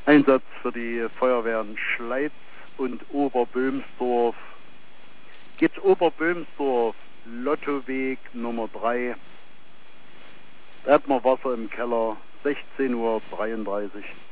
Einsatz für die Feuerwehren Schleiz und Oberböhmsdorf. Geht Oberböhmsdorf, Lottoweg Nummer 3. Da hat man Wasser im Keller, 16:33 Uhr.